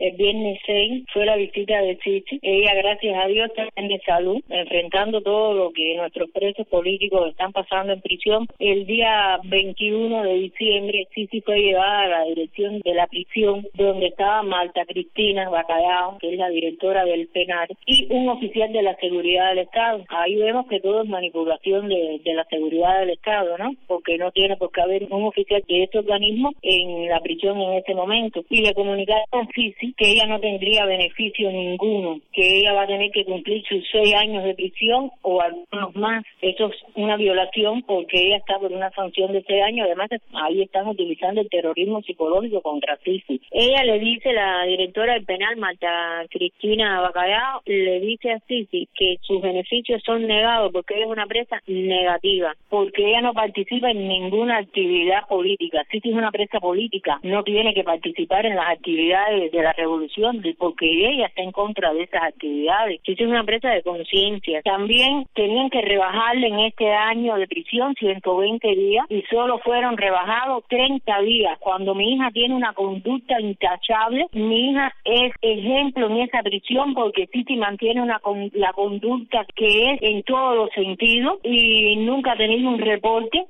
El viernes 6 fue la visita de Sisi. Ella, gracias a Dios, está bien de salud, enfrentando todo lo que nuestros presos políticos están pasando en prisión. El día 21 de diciembre, Sisi fue llevada a la dirección de la prisión, donde estaba Marta Cristina Bacallao, que es la directora del penal, y un oficial de la seguridad del Estado. Ahí vemos que todo es manipulación de la seguridad del Estado, ¿no? Porque no tiene por qué haber un oficial de este organismo en la prisión en ese momento. Y le comunicaron a Sisi que ella no tendría beneficio ninguno, que ella va a tener que cumplir sus 6 años de prisión o algunos más. Eso es una violación porque ella está por una sanción de 6 años. Además, ahí están utilizando el terrorismo psicológico contra Sisi. Ella le dice, la directora del penal, Marta Cristina Bacallao, le dice a Sisi que sus beneficios son negados porque ella es una presa negativa, porque ella no participa en ninguna actividad política. Sisi es una presa política, no tiene que participar en las actividades de la revolución, porque ella está en contra de esas actividades. Sisi es una presa de conciencia. También tenían que rebajarle en este año de prisión 120 días y solo fueron rebajados 30 días. Cuando mi hija tiene una conducta intachable, mi hija es ejemplo en esa prisión porque Sisi mantiene la conducta que es en todos los sentidos y nunca ha tenido un reporte